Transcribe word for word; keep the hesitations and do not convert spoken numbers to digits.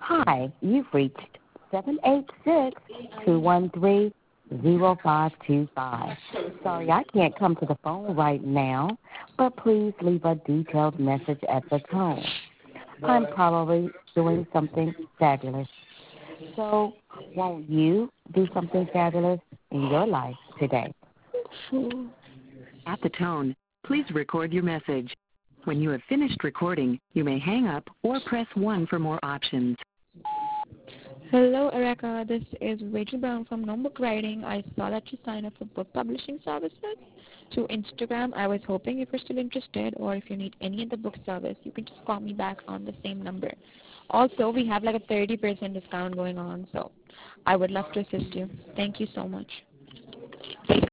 Hi, you've reached seven eight six, two one three, zero five two five. Sorry, I can't come to the phone right now, but please leave a detailed message at the tone. I'm probably doing something fabulous. So won't you do something fabulous in your life today? At the tone, please record your message. When you have finished recording, you may hang up or press one for more options. Hello, Erica. This is Rachel Brown from Notebook Writing. I saw that you signed up for book publishing services to Instagram. I was hoping if you're still interested or if you need any of the book service, you can just call me back on the same number. Also, we have like a thirty percent discount going on, so I would love to assist you. Thank you so much.